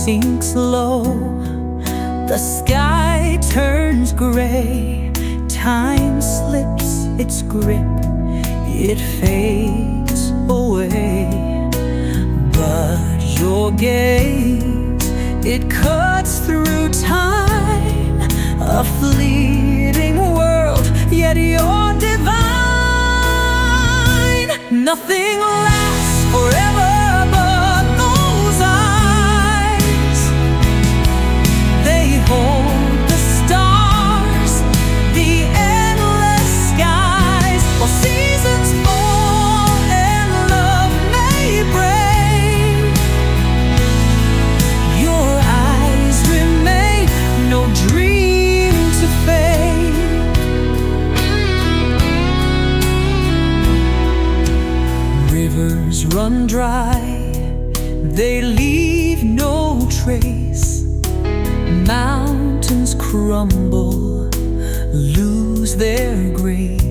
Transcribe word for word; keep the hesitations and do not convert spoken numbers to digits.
sinks low, the sky turns gray, time slips its grip, it fades away. But your gaze, it cuts through time, a fleeting world, yet you're divine. Nothing lasts forever but those eyes. They hold the stars, the endless skies. While seasons fall and love may break, your eyes remain, no dream to fade. Rivers run dry, they leave no trace. Mountains crumble, lose their grace.